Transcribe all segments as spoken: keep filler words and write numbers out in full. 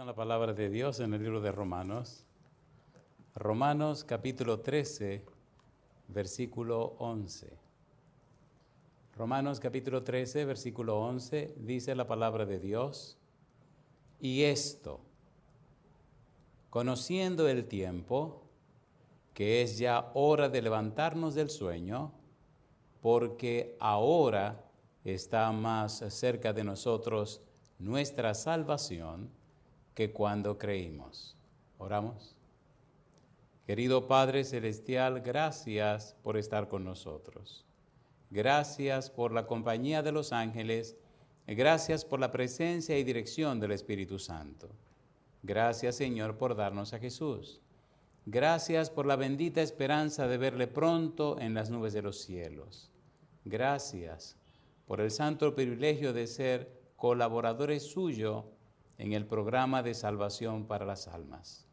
Con la palabra de Dios en el libro de Romanos. Romanos capítulo trece, versículo once. Romanos capítulo trece, versículo once, dice la palabra de Dios: y esto, conociendo el tiempo, que es ya hora de levantarnos del sueño, porque ahora está más cerca de nosotros nuestra salvación que cuando creímos. Oramos. Querido Padre Celestial, gracias por estar con nosotros. Gracias por la compañía de los ángeles. Gracias por la presencia y dirección del Espíritu Santo. Gracias, Señor, por darnos a Jesús. Gracias por la bendita esperanza de verle pronto en las nubes de los cielos. Gracias por el santo privilegio de ser colaboradores suyos en el programa de salvación para las almas.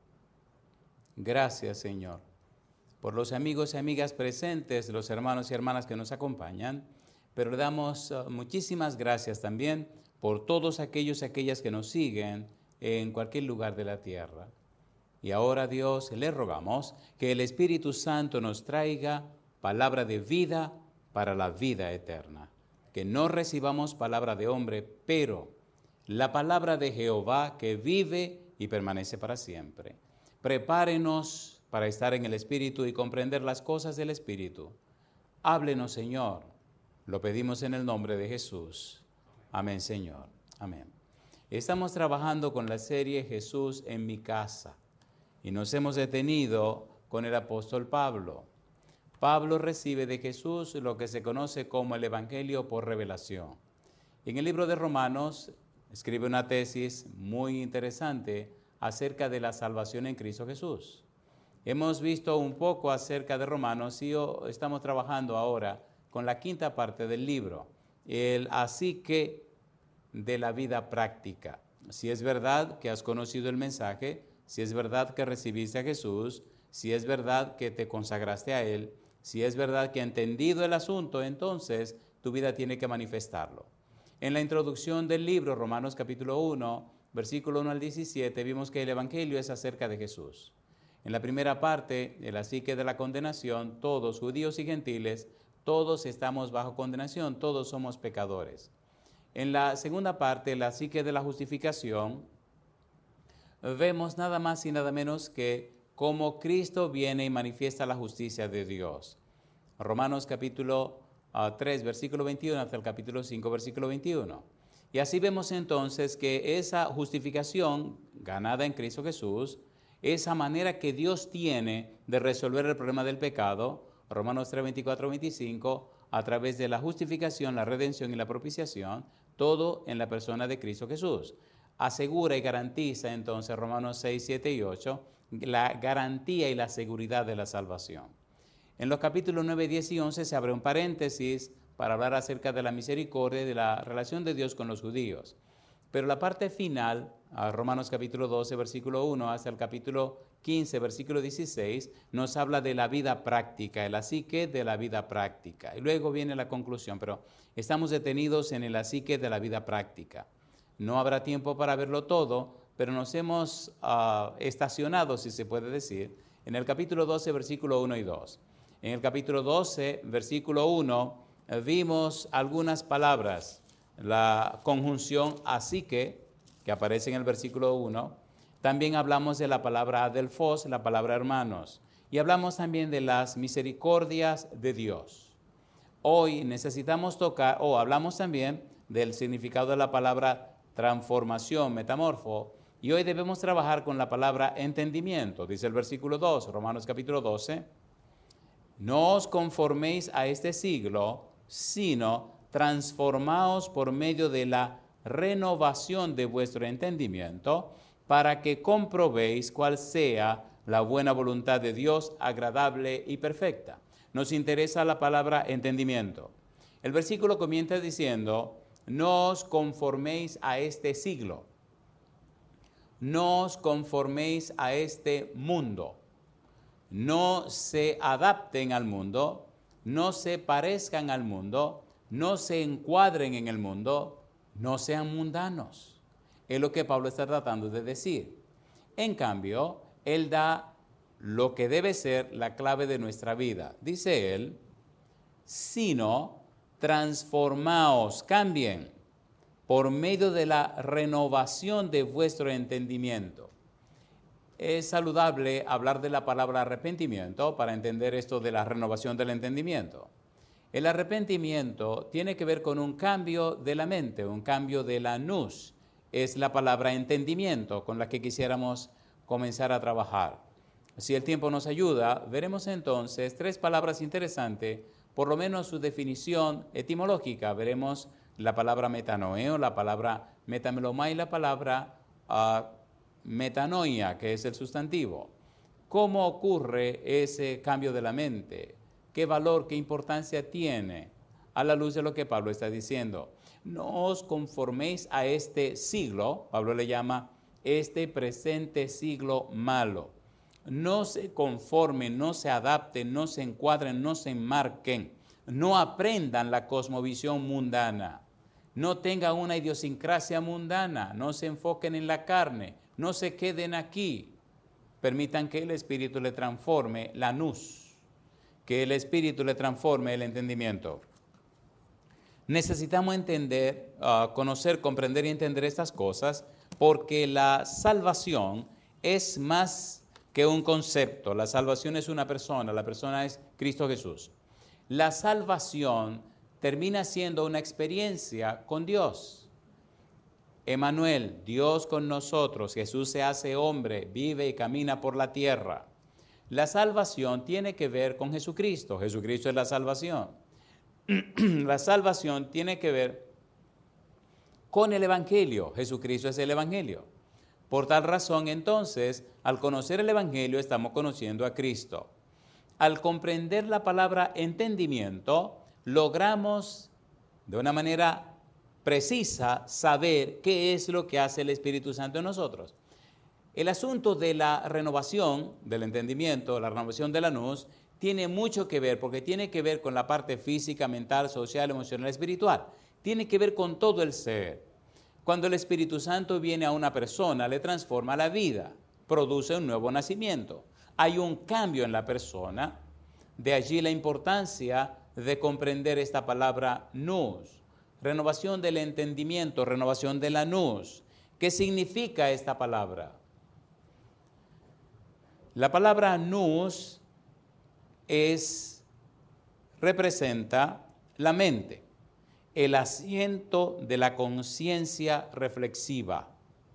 Gracias, Señor, por los amigos y amigas presentes, los hermanos y hermanas que nos acompañan, pero le damos uh, muchísimas gracias también por todos aquellos y aquellas que nos siguen en cualquier lugar de la tierra. Y ahora, Dios, le rogamos que el Espíritu Santo nos traiga palabra de vida para la vida eterna. Que no recibamos palabra de hombre, pero la palabra de Jehová que vive y permanece para siempre. Prepárenos para estar en el Espíritu y comprender las cosas del Espíritu. Háblenos, Señor. Lo pedimos en el nombre de Jesús. Amén, Señor. Amén. Estamos trabajando con la serie Jesús en mi casa y nos hemos detenido con el apóstol Pablo. Pablo recibe de Jesús lo que se conoce como el Evangelio por revelación. En el libro de Romanos escribe una tesis muy interesante acerca de la salvación en Cristo Jesús. Hemos visto un poco acerca de Romanos y estamos trabajando ahora con la quinta parte del libro, el así que de la vida práctica. Si es verdad que has conocido el mensaje, si es verdad que recibiste a Jesús, si es verdad que te consagraste a Él, si es verdad que has entendido el asunto, entonces tu vida tiene que manifestarlo. En la introducción del libro, Romanos capítulo uno, versículo uno al diecisiete, vimos que el Evangelio es acerca de Jesús. En la primera parte, el así que de la condenación, todos, judíos y gentiles, todos estamos bajo condenación, todos somos pecadores. En la segunda parte, el así que de la justificación, vemos nada más y nada menos que cómo Cristo viene y manifiesta la justicia de Dios. Romanos capítulo tres, versículo veintiuno, hasta el capítulo cinco, versículo veintiuno. Y así vemos entonces que esa justificación ganada en Cristo Jesús, esa manera que Dios tiene de resolver el problema del pecado, Romanos tres, veinticuatro, veinticinco, a través de la justificación, la redención y la propiciación, todo en la persona de Cristo Jesús. Asegura y garantiza entonces Romanos seis, siete y ocho, la garantía y la seguridad de la salvación. En los capítulos nueve, diez y once se abre un paréntesis para hablar acerca de la misericordia y de la relación de Dios con los judíos. Pero la parte final, a Romanos capítulo doce, versículo uno, hasta el capítulo quince, versículo dieciséis, nos habla de la vida práctica, el así que de la vida práctica. Y luego viene la conclusión, pero estamos detenidos en el así que de la vida práctica. No habrá tiempo para verlo todo, pero nos hemos uh, estacionado, si se puede decir, en el capítulo doce, versículo uno y dos. En el capítulo doce, versículo uno, vimos algunas palabras. La conjunción así que, que aparece en el versículo uno. También hablamos de la palabra adelphos, la palabra hermanos. Y hablamos también de las misericordias de Dios. Hoy necesitamos tocar, o hablamos también del significado de la palabra transformación, metamorfo. Y hoy debemos trabajar con la palabra entendimiento. Dice el versículo dos, Romanos capítulo doce. No os conforméis a este siglo, sino transformaos por medio de la renovación de vuestro entendimiento, para que comprobéis cuál sea la buena voluntad de Dios, agradable y perfecta. Nos interesa la palabra entendimiento. El versículo comienza diciendo: no os conforméis a este siglo, no os conforméis a este mundo. No se adapten al mundo, no se parezcan al mundo, no se encuadren en el mundo, no sean mundanos. Es lo que Pablo está tratando de decir. En cambio, él da lo que debe ser la clave de nuestra vida. Dice él, sino transformaos, cambien, por medio de la renovación de vuestro entendimiento. Es saludable hablar de la palabra arrepentimiento para entender esto de la renovación del entendimiento. El arrepentimiento tiene que ver con un cambio de la mente, un cambio de la nous. Es la palabra entendimiento con la que quisiéramos comenzar a trabajar. Si el tiempo nos ayuda, veremos entonces tres palabras interesantes, por lo menos su definición etimológica. Veremos la palabra metanoeo, la palabra metamelomai y la palabra uh, metanoia, que es el sustantivo. ¿Cómo ocurre ese cambio de la mente? ¿Qué valor, qué importancia tiene a la luz de lo que Pablo está diciendo? No os conforméis a este siglo, Pablo le llama este presente siglo malo. No se conformen, no se adapten, no se encuadren, no se enmarquen, no aprendan la cosmovisión mundana, no tengan una idiosincrasia mundana, no se enfoquen en la carne, no se queden aquí. Permitan que el Espíritu le transforme la nous, que el Espíritu le transforme el entendimiento. Necesitamos entender, uh, conocer, comprender y entender estas cosas porque la salvación es más que un concepto. La salvación es una persona, la persona es Cristo Jesús. La salvación termina siendo una experiencia con Dios. Emmanuel, Dios con nosotros, Jesús se hace hombre, vive y camina por la tierra. La salvación tiene que ver con Jesucristo. Jesucristo es la salvación. La salvación tiene que ver con el Evangelio. Jesucristo es el Evangelio. Por tal razón, entonces, al conocer el Evangelio, estamos conociendo a Cristo. Al comprender la palabra entendimiento, logramos de una manera precisa saber qué es lo que hace el Espíritu Santo en nosotros. El asunto de la renovación del entendimiento, la renovación de la nous, tiene mucho que ver, porque tiene que ver con la parte física, mental, social, emocional, espiritual. Tiene que ver con todo el ser. Cuando el Espíritu Santo viene a una persona, le transforma la vida, produce un nuevo nacimiento. Hay un cambio en la persona, de allí la importancia de comprender esta palabra nous. Renovación del entendimiento, renovación de la nous. ¿Qué significa esta palabra? La palabra nous es, representa la mente, el asiento de la conciencia reflexiva.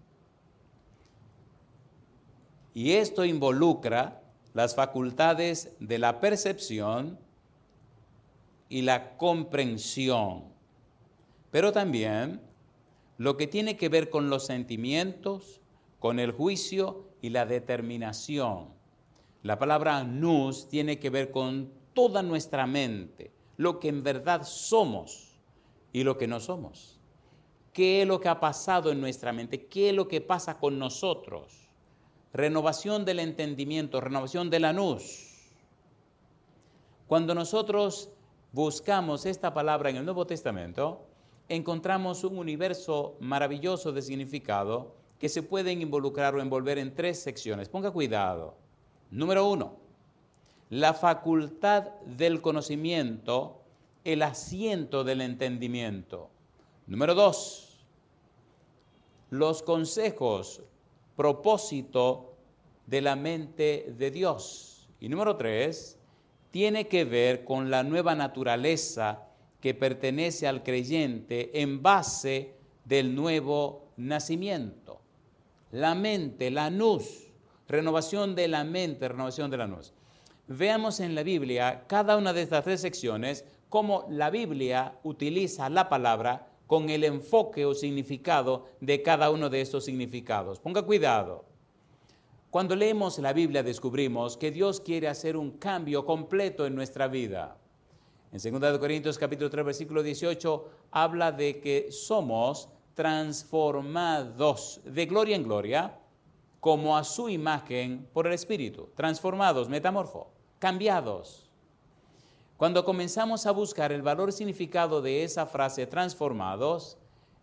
Y esto involucra las facultades de la percepción y la comprensión, pero también lo que tiene que ver con los sentimientos, con el juicio y la determinación. La palabra nous tiene que ver con toda nuestra mente, lo que en verdad somos y lo que no somos. ¿Qué es lo que ha pasado en nuestra mente? ¿Qué es lo que pasa con nosotros? Renovación del entendimiento, renovación de la nous. Cuando nosotros buscamos esta palabra en el Nuevo Testamento, encontramos un universo maravilloso de significado que se pueden involucrar o envolver en tres secciones. Ponga cuidado. Número uno, la facultad del conocimiento, el asiento del entendimiento. Número dos, los consejos, propósito de la mente de Dios. Y número tres, tiene que ver con la nueva naturaleza que pertenece al creyente en base del nuevo nacimiento. La mente, la nous, renovación de la mente, renovación de la nous. Veamos en la Biblia cada una de estas tres secciones cómo la Biblia utiliza la palabra con el enfoque o significado de cada uno de estos significados. Ponga cuidado. Cuando leemos la Biblia descubrimos que Dios quiere hacer un cambio completo en nuestra vida. En segunda de Corintios capítulo tres versículo dieciocho habla de que somos transformados de gloria en gloria como a su imagen por el Espíritu. Transformados, metamorfo, cambiados. Cuando comenzamos a buscar el valor y significado de esa frase transformados,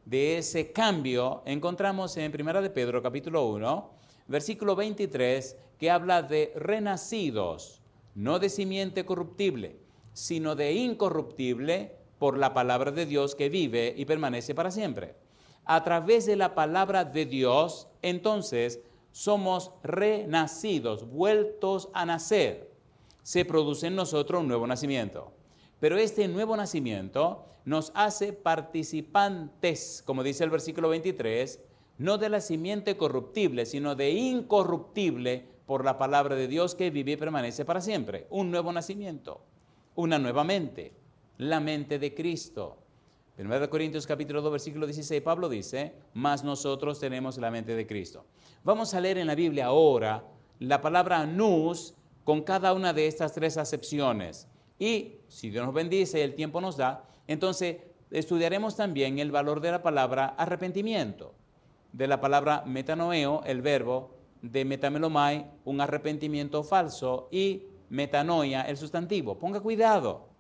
de ese cambio encontramos en primera de Pedro capítulo uno, versículo veintitrés, que habla de renacidos, no de simiente corruptible, sino de incorruptible por la palabra de Dios que vive y permanece para siempre. A través de la palabra de Dios, entonces, somos renacidos, vueltos a nacer. Se produce en nosotros un nuevo nacimiento. Pero este nuevo nacimiento nos hace participantes, como dice el versículo veintitrés, no de la simiente corruptible, sino de incorruptible por la palabra de Dios que vive y permanece para siempre. Un nuevo nacimiento, una nueva mente, la mente de Cristo. primera de Corintios capítulo dos, versículo dieciséis, Pablo dice, mas nosotros tenemos la mente de Cristo. Vamos a leer en la Biblia ahora la palabra nous con cada una de estas tres acepciones. Y si Dios nos bendice y el tiempo nos da, entonces estudiaremos también el valor de la palabra arrepentimiento, de la palabra metanoeo, el verbo, de metamelomai, un arrepentimiento falso, y metanoia, el sustantivo. Ponga cuidado.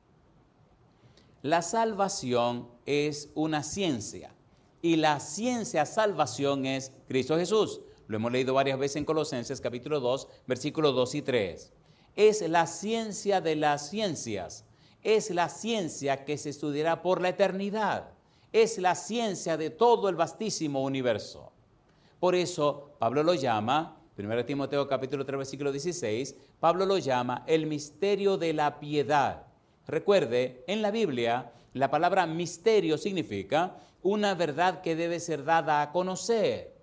La salvación es una ciencia y la ciencia salvación es Cristo Jesús. Lo hemos leído varias veces en Colosenses capítulo dos, versículos dos y tres. Es la ciencia de las ciencias, es la ciencia que se estudiará por la eternidad, es la ciencia de todo el vastísimo universo. Por eso Pablo lo llama, primera de Timoteo capítulo tres, versículo dieciséis, Pablo lo llama el misterio de la piedad. Recuerde, en la Biblia, la palabra misterio significa una verdad que debe ser dada a conocer.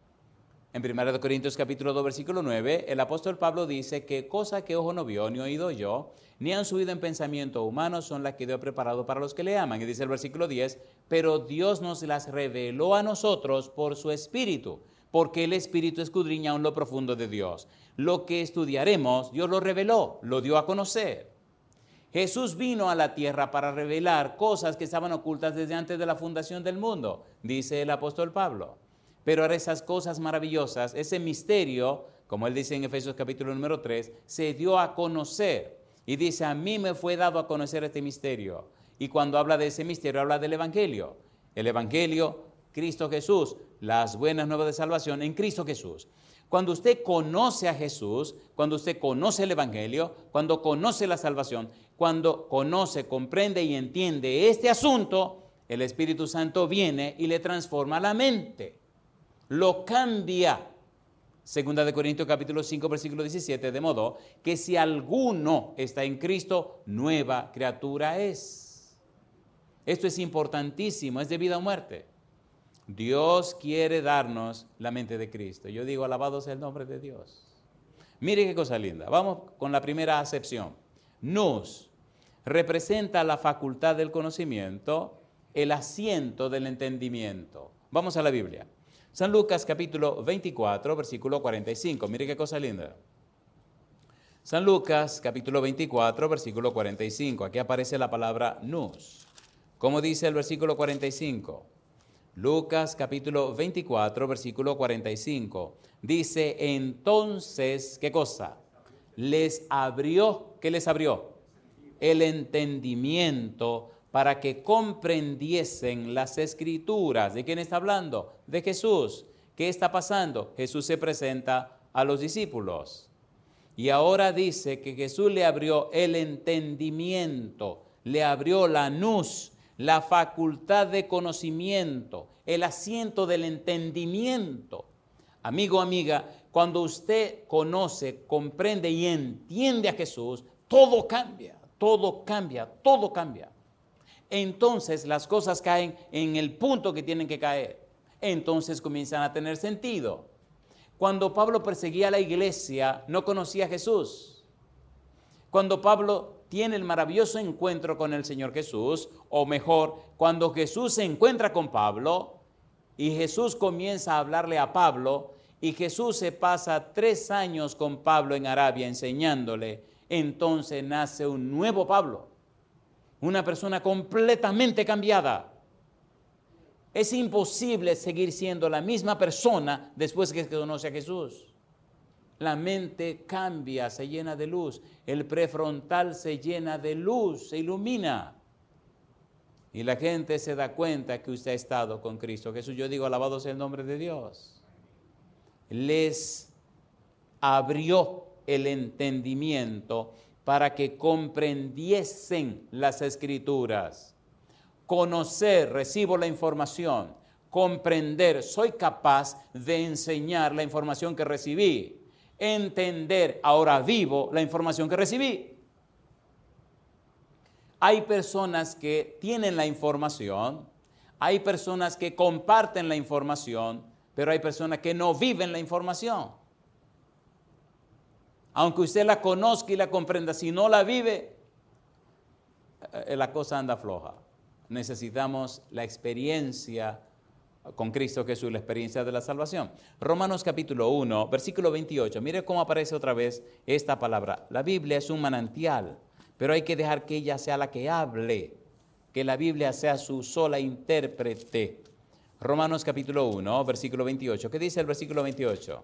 En primera de Corintios capítulo dos, versículo nueve, el apóstol Pablo dice que cosa que ojo no vio, ni oído yo, ni han subido en pensamiento humano son las que Dios ha preparado para los que le aman. Y dice el versículo diez, pero Dios nos las reveló a nosotros por su Espíritu, porque el Espíritu escudriña aún lo profundo de Dios. Lo que estudiaremos, Dios lo reveló, lo dio a conocer. Jesús vino a la tierra para revelar cosas que estaban ocultas desde antes de la fundación del mundo, dice el apóstol Pablo. Pero ahora esas cosas maravillosas, ese misterio, como él dice en Efesios capítulo número tres, se dio a conocer. Y dice, a mí me fue dado a conocer este misterio. Y cuando habla de ese misterio, habla del Evangelio. El Evangelio, Cristo Jesús, las buenas nuevas de salvación en Cristo Jesús. Cuando usted conoce a Jesús, cuando usted conoce el Evangelio, cuando conoce la salvación, cuando conoce, comprende y entiende este asunto, el Espíritu Santo viene y le transforma la mente. Lo cambia. Segunda de Corintios capítulo cinco, versículo diecisiete, de modo que si alguno está en Cristo, nueva criatura es. Esto es importantísimo, es de vida o muerte. Dios quiere darnos la mente de Cristo. Yo digo, alabado sea el nombre de Dios. Mire qué cosa linda. Vamos con la primera acepción. Nous representa la facultad del conocimiento, el asiento del entendimiento. Vamos a la Biblia. San Lucas capítulo veinticuatro, versículo cuarenta y cinco. Mire qué cosa linda. San Lucas capítulo veinticuatro, versículo cuarenta y cinco. Aquí aparece la palabra nous. ¿Cómo dice el versículo cuarenta y cinco? Lucas capítulo veinticuatro, versículo cuarenta y cinco. Dice, entonces, ¿qué cosa? Les abrió, ¿qué les abrió? El entendimiento para que comprendiesen las Escrituras. ¿De quién está hablando? De Jesús. ¿Qué está pasando? Jesús se presenta a los discípulos. Y ahora dice que Jesús le abrió el entendimiento, le abrió la nous, la facultad de conocimiento, el asiento del entendimiento. Amigo, amiga, cuando usted conoce, comprende y entiende a Jesús, todo cambia, todo cambia, todo cambia. Entonces las cosas caen en el punto que tienen que caer. Entonces comienzan a tener sentido. Cuando Pablo perseguía a la iglesia, no conocía a Jesús. Cuando Pablo tiene el maravilloso encuentro con el Señor Jesús, o mejor, cuando Jesús se encuentra con Pablo y Jesús comienza a hablarle a Pablo y Jesús se pasa tres años con Pablo en Arabia enseñándole, entonces nace un nuevo Pablo, una persona completamente cambiada. Es imposible seguir siendo la misma persona después que conoce a Jesús. La mente cambia, se llena de luz. El prefrontal se llena de luz, se ilumina. Y la gente se da cuenta que usted ha estado con Cristo Jesús. Yo digo, alabado sea el nombre de Dios. Les abrió el entendimiento para que comprendiesen las Escrituras. Conocer, recibo la información. Comprender, soy capaz de enseñar la información que recibí. Entender, ahora vivo la información que recibí. Hay personas que tienen la información, hay personas que comparten la información, pero hay personas que no viven la información. Aunque usted la conozca y la comprenda, si no la vive, la cosa anda floja. Necesitamos la experiencia con Cristo Jesús, la experiencia de la salvación. Romanos capítulo uno, versículo veintiocho. Mire cómo aparece otra vez esta palabra. La Biblia es un manantial, pero hay que dejar que ella sea la que hable, que la Biblia sea su sola intérprete. Romanos capítulo uno, versículo veintiocho. ¿Qué dice el versículo veintiocho?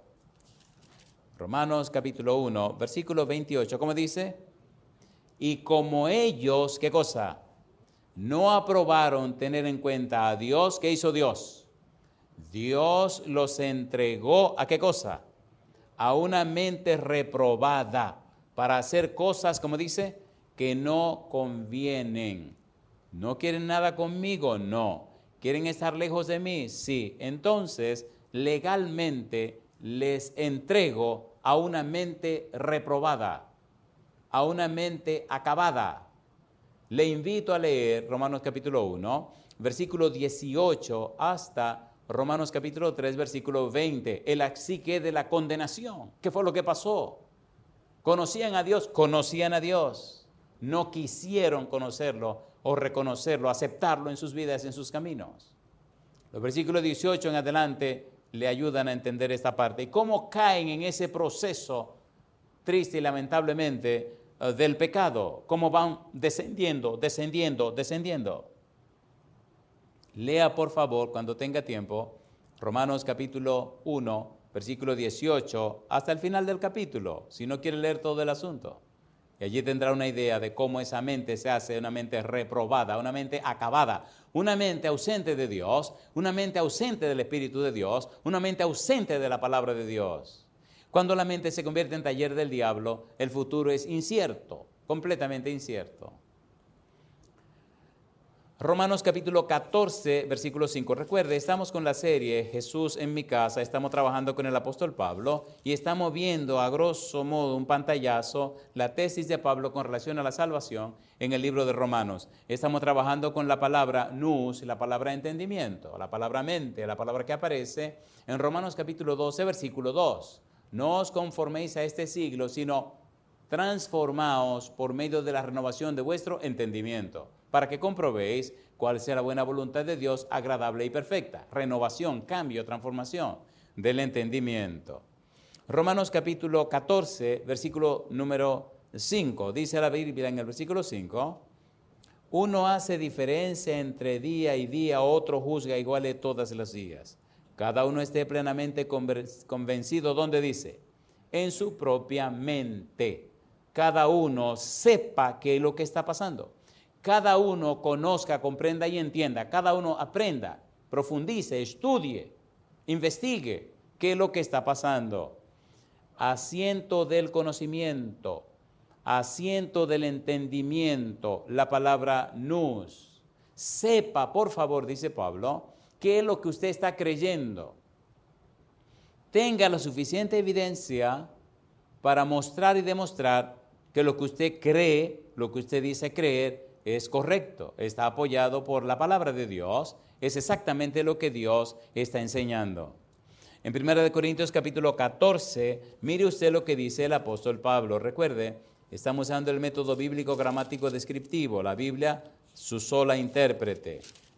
Romanos capítulo uno, versículo veintiocho. ¿Cómo dice? Y como ellos, ¿qué cosa? No aprobaron tener en cuenta a Dios, ¿qué hizo Dios? Dios los entregó, ¿a qué cosa? A una mente reprobada para hacer cosas, como dice, que no convienen. ¿No quieren nada conmigo? No. ¿Quieren estar lejos de mí? Sí. Entonces, legalmente les entrego a una mente reprobada, a una mente acabada. Le invito a leer Romanos capítulo uno, versículo dieciocho, hasta Romanos capítulo tres, versículo veinte. El psique de la condenación. ¿Qué fue lo que pasó? ¿Conocían a Dios? Conocían a Dios. No quisieron conocerlo o reconocerlo, aceptarlo en sus vidas, en sus caminos. Los versículos dieciocho en adelante le ayudan a entender esta parte. Y cómo caen en ese proceso triste y lamentablemente uh, del pecado. Cómo van descendiendo, descendiendo, descendiendo. Lea por favor, cuando tenga tiempo, Romanos capítulo uno, versículo dieciocho, hasta el final del capítulo, si no quiere leer todo el asunto. Y allí tendrá una idea de cómo esa mente se hace una mente reprobada, una mente acabada, una mente ausente de Dios, una mente ausente del Espíritu de Dios, una mente ausente de la palabra de Dios. Cuando la mente se convierte en taller del diablo, el futuro es incierto, completamente incierto. Romanos capítulo catorce, versículo cinco. Recuerde, estamos con la serie Jesús en mi casa, estamos trabajando con el apóstol Pablo y estamos viendo a grosso modo un pantallazo la tesis de Pablo con relación a la salvación en el libro de Romanos. Estamos trabajando con la palabra nous, la palabra entendimiento, la palabra mente, la palabra que aparece en Romanos capítulo doce, versículo dos. No os conforméis a este siglo, sino transformaos por medio de la renovación de vuestro entendimiento, para que comprobéis cuál sea la buena voluntad de Dios, agradable y perfecta. Renovación, cambio, transformación del entendimiento. Romanos capítulo catorce, versículo número cinco. Dice la Biblia en el versículo cinco, uno hace diferencia entre día y día, otro juzga iguales todos los días. Cada uno esté plenamente convencido, ¿dónde dice? En su propia mente. Cada uno sepa qué es lo que está pasando. Cada uno conozca, comprenda y entienda. Cada uno aprenda, profundice, estudie, investigue qué es lo que está pasando. Asiento del conocimiento, asiento del entendimiento, la palabra nous. Sepa, por favor, dice Pablo, qué es lo que usted está creyendo. Tenga la suficiente evidencia para mostrar y demostrar que lo que usted cree, lo que usted dice creer, es correcto, está apoyado por la palabra de Dios, es exactamente lo que Dios está enseñando. En primera de Corintios capítulo catorce, mire usted lo que dice el apóstol Pablo. Recuerde, estamos usando el método bíblico gramático descriptivo, la Biblia, su sola intérprete.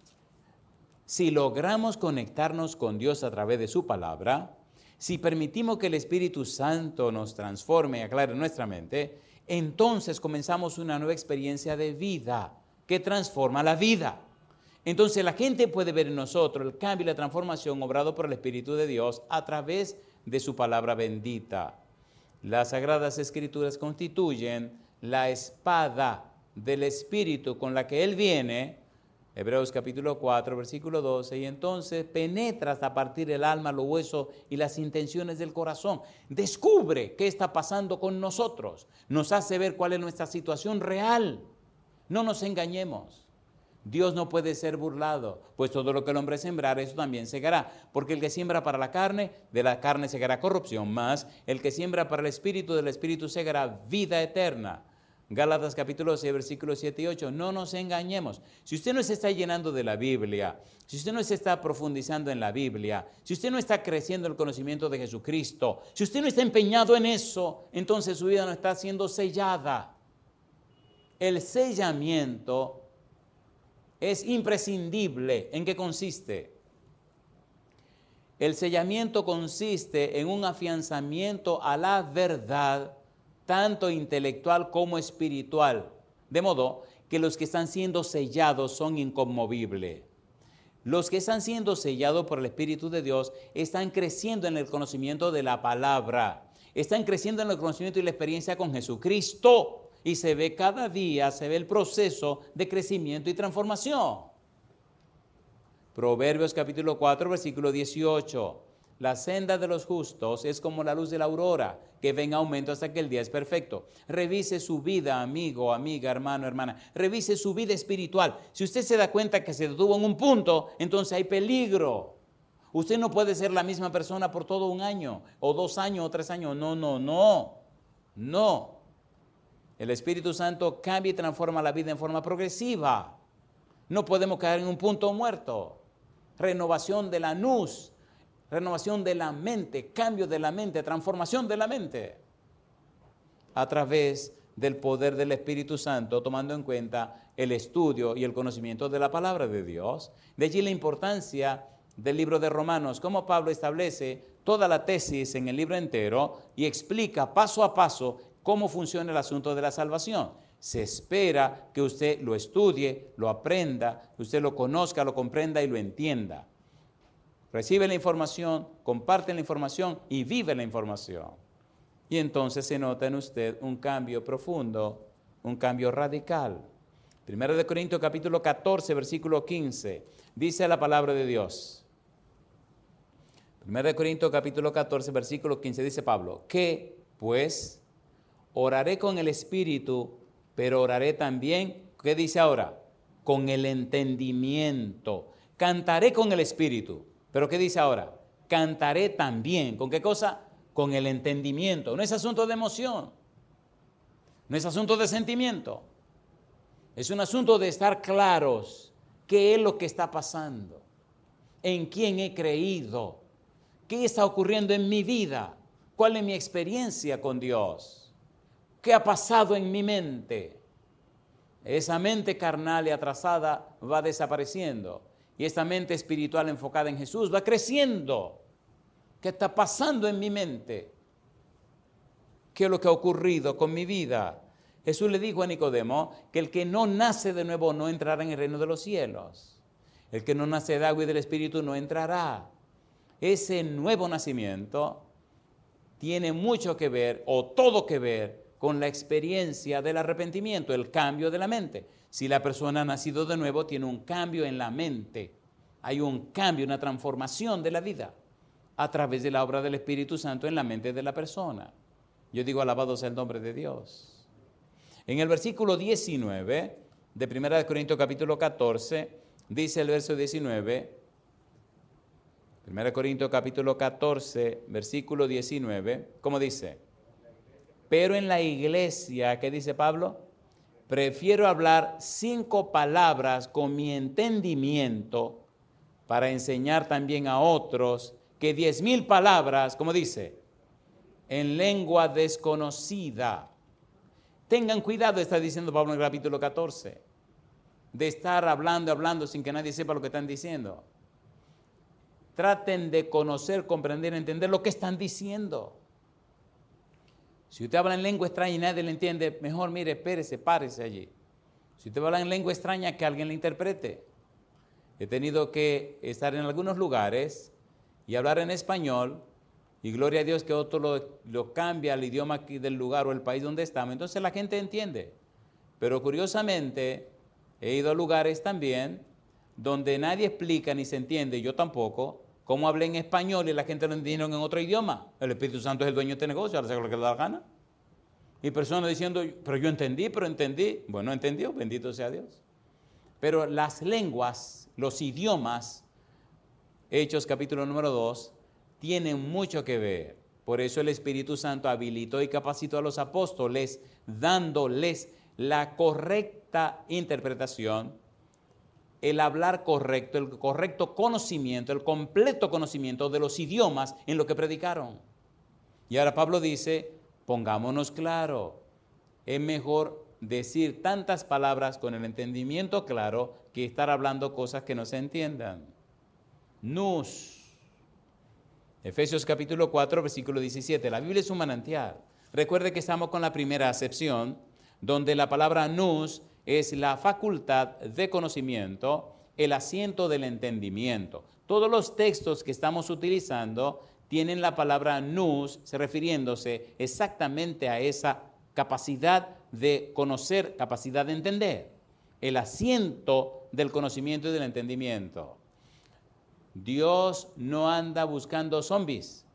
Si logramos conectarnos con Dios a través de su palabra, si permitimos que el Espíritu Santo nos transforme y aclare nuestra mente, entonces comenzamos una nueva experiencia de vida que transforma la vida. Entonces la gente puede ver en nosotros el cambio y la transformación obrado por el Espíritu de Dios a través de su palabra bendita. Las Sagradas Escrituras constituyen la espada del Espíritu con la que Él viene Hebreos capítulo cuatro, versículo doce, y entonces penetra hasta partir el alma, los huesos y las intenciones del corazón. Descubre qué está pasando con nosotros. Nos hace ver cuál es nuestra situación real. No nos engañemos. Dios no puede ser burlado, pues todo lo que el hombre sembrar, eso también segará. Porque el que siembra para la carne, de la carne segará corrupción, más el que siembra para el espíritu, del espíritu segará vida eterna. Gálatas capítulo seis, versículos siete y ocho. No nos engañemos. Si usted no se está llenando de la Biblia, si usted no se está profundizando en la Biblia, si usted no está creciendo en el conocimiento de Jesucristo, si usted no está empeñado en eso, entonces su vida no está siendo sellada. El sellamiento es imprescindible. ¿En qué consiste? El sellamiento consiste en un afianzamiento a la verdad, tanto intelectual como espiritual, de modo que los que están siendo sellados son inconmovibles. Los que están siendo sellados por el Espíritu de Dios están creciendo en el conocimiento de la palabra, están creciendo en el conocimiento y la experiencia con Jesucristo, y se ve cada día, se ve el proceso de crecimiento y transformación. Proverbios capítulo cuatro, versículo dieciocho. La senda de los justos es como la luz de la aurora, que va en aumento hasta que el día es perfecto. Revise su vida, amigo, amiga, hermano, hermana. Revise su vida espiritual. Si usted se da cuenta que se detuvo en un punto, entonces hay peligro. Usted no puede ser la misma persona por todo un año, o dos años, o tres años. No, no, no. No. El Espíritu Santo cambia y transforma la vida en forma progresiva. No podemos caer en un punto muerto. Renovación de la nous. Renovación de la mente, cambio de la mente, transformación de la mente a través del poder del Espíritu Santo, tomando en cuenta el estudio y el conocimiento de la palabra de Dios. De allí la importancia del libro de Romanos, cómo Pablo establece toda la tesis en el libro entero y explica paso a paso cómo funciona el asunto de la salvación. Se espera que usted lo estudie, lo aprenda, que usted lo conozca, lo comprenda y lo entienda. Recibe la información, comparte la información y vive la información. Y entonces se nota en usted un cambio profundo, un cambio radical. Primera de Corintios capítulo catorce, versículo quince, dice la palabra de Dios. Primera de Corintios capítulo catorce, versículo quince, dice Pablo, que pues oraré con el espíritu, pero oraré también, ¿qué dice ahora? Con el entendimiento. Cantaré con el espíritu. ¿Pero qué dice ahora? Cantaré también. ¿Con qué cosa? Con el entendimiento. No es asunto de emoción. No es asunto de sentimiento. Es un asunto de estar claros. ¿Qué es lo que está pasando? ¿En quién he creído? ¿Qué está ocurriendo en mi vida? ¿Cuál es mi experiencia con Dios? ¿Qué ha pasado en mi mente? Esa mente carnal y atrasada va desapareciendo. Y esta mente espiritual enfocada en Jesús va creciendo. ¿Qué está pasando en mi mente? ¿Qué es lo que ha ocurrido con mi vida? Jesús le dijo a Nicodemo que el que no nace de nuevo no entrará en el reino de los cielos. El que no nace de agua y del Espíritu no entrará. Ese nuevo nacimiento tiene mucho que ver, o todo que ver, con la experiencia del arrepentimiento, el cambio de la mente. Si la persona ha nacido de nuevo, tiene un cambio en la mente. Hay un cambio, una transformación de la vida a través de la obra del Espíritu Santo en la mente de la persona. Yo digo, alabado sea el nombre de Dios. En el versículo diecinueve de Primera de Corintios capítulo catorce, dice el verso diecinueve, Primera de Corintios capítulo catorce, versículo diecinueve, ¿cómo dice? Pero en la iglesia, ¿qué dice Pablo? Prefiero hablar cinco palabras con mi entendimiento para enseñar también a otros que diez mil palabras, como dice, en lengua desconocida. Tengan cuidado, está diciendo Pablo en el capítulo catorce, de estar hablando, hablando sin que nadie sepa lo que están diciendo. Traten de conocer, comprender, entender lo que están diciendo. Si usted habla en lengua extraña y nadie le entiende, mejor mire, espérese, párese allí. Si usted habla en lengua extraña, que alguien le interprete. He tenido que estar en algunos lugares y hablar en español, y gloria a Dios que otro lo, lo cambia al idioma aquí del lugar o el país donde estamos. Entonces la gente entiende. Pero curiosamente, he ido a lugares también donde nadie explica ni se entiende, yo tampoco, cómo hablé en español y la gente lo entendieron en otro idioma. El Espíritu Santo es el dueño de este negocio, ahora sabe lo que le da la gana. Y personas diciendo, pero yo entendí, pero entendí. Bueno, entendió, bendito sea Dios. Pero las lenguas, los idiomas, Hechos capítulo número dos, tienen mucho que ver. Por eso el Espíritu Santo habilitó y capacitó a los apóstoles, dándoles la correcta interpretación, el hablar correcto, el correcto conocimiento, el completo conocimiento de los idiomas en lo que predicaron. Y ahora Pablo dice, pongámonos claro, es mejor decir tantas palabras con el entendimiento claro que estar hablando cosas que no se entiendan. Nous. Efesios capítulo cuatro, versículo diecisiete. La Biblia es un manantial. Recuerde que estamos con la primera acepción, donde la palabra nous es la facultad de conocimiento, el asiento del entendimiento. Todos los textos que estamos utilizando tienen la palabra nous, refiriéndose exactamente a esa capacidad de conocer, capacidad de entender, el asiento del conocimiento y del entendimiento. Dios no anda buscando zombies.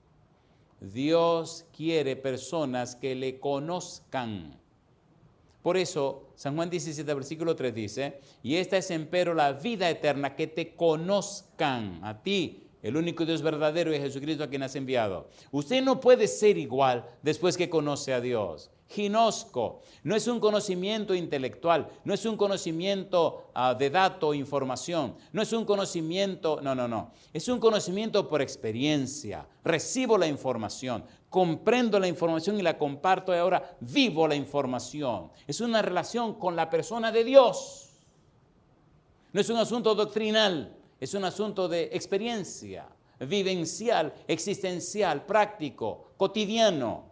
Dios quiere personas que le conozcan. Por eso, San Juan diecisiete, versículo tres dice, y esta es empero la vida eterna, que te conozcan a ti, el único Dios verdadero, y a Jesucristo a quien has enviado. Usted no puede ser igual después que conoce a Dios. Ginosco, no es un conocimiento intelectual, no es un conocimiento uh, de dato o información, no es un conocimiento, no, no, no, es un conocimiento por experiencia. Recibo la información, comprendo la información y la comparto y ahora vivo la información. Es una relación con la persona de Dios. No es un asunto doctrinal, es un asunto de experiencia, vivencial, existencial, práctico, cotidiano.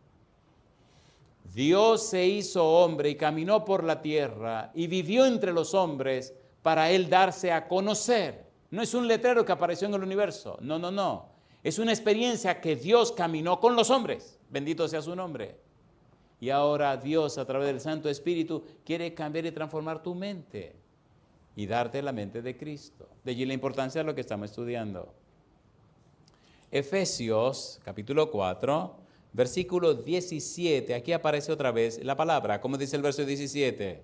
Dios se hizo hombre y caminó por la tierra y vivió entre los hombres para Él darse a conocer. No es un letrero que apareció en el universo, no, no, no. Es una experiencia que Dios caminó con los hombres, bendito sea su nombre. Y ahora Dios a través del Santo Espíritu quiere cambiar y transformar tu mente y darte la mente de Cristo. De allí la importancia de lo que estamos estudiando. Efesios capítulo cuatro. Versículo diecisiete, aquí aparece otra vez la palabra, ¿cómo dice el verso diecisiete?